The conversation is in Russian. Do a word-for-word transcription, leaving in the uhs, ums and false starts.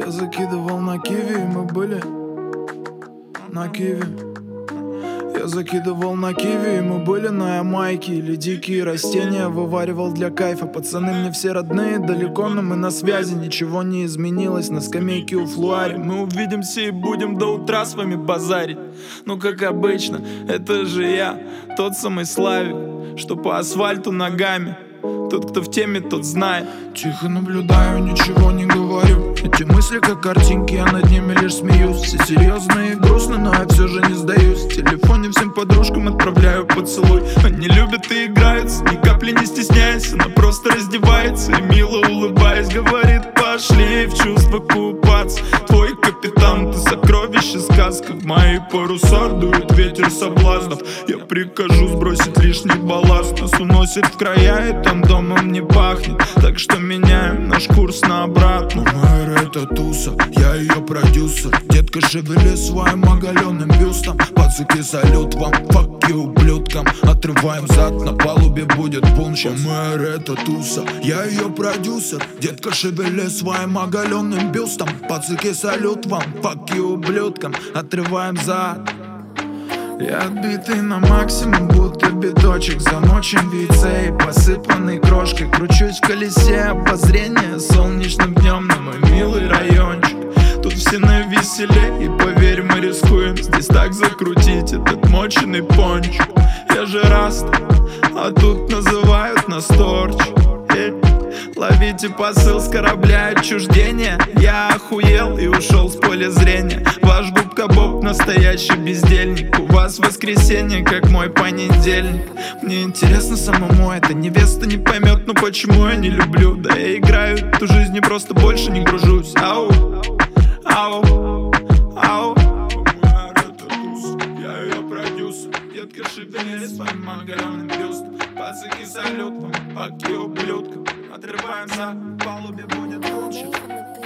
Я закидывал на киви, и мы были на киви. Я закидывал на киви, и мы были на Ямайке. Или дикие растения вываривал для кайфа. Пацаны мне все родные, далеко, но мы на связи. Ничего не изменилось на скамейке у Флуари. Мы увидимся и будем до утра с вами базарить. Ну как обычно, это же я, тот самый Славик, что по асфальту ногами. Тот, кто в теме, тот знает. Тихо наблюдаю, ничего не говорю. Эти мысли как картинки, я над ними лишь смеюсь. Все серьезные и грустно, но я все же не сдаюсь. В телефоне всем подружкам отправляю поцелуй. Они любят и играются, ни капли не стесняясь. Она просто раздевается и мило улыбаясь говорит: пошли в чувство купаться. Твой капитан, ты сокровище, сказка. В мои паруса дует ветер соблазнов. Я прикажу сбросить лишний балласт. Нас уносит в края, и там домом не пахнет. Так что меняем наш курс на обратно. Мэр, это туса, я ее продюсер. Детка, шевели своим оголенным бюстом. Пацаки, салют вам, фак you, ублюдкам. Отрываем зад, на палубе будет бунш. Мэр, это туса, я ее продюсер. Детка, шевели своим оголенным бюстом. Пацаки, салют вам, фак you, ублюдкам. Отрываем зад. Я отбитый на максимум, будто биточек. Замочен в яйце и посыпанный крошкой. Кручусь в колесе обозрения солнечным днем на мой милый райончик. Тут все навеселе, и поверь, мы рискуем здесь так закрутить этот моченый пончик. Я же раст, а тут называют нас торч. Ловите посыл с корабля отчуждения. Я охуел и ушел с поля зрения. Ваш губка Боб настоящий бездельник. У вас воскресенье, как мой понедельник. Мне интересно самому, эта невеста не поймет, но почему я не люблю. Да я играю эту жизнь и просто больше не гружусь. Ау, ау, ау. Я ее продюсер. Детка, шевели своим оголенным бюстом. Пацаки, салют вам, паки ублюдкам. Отрываем за, в палубе будет лучше.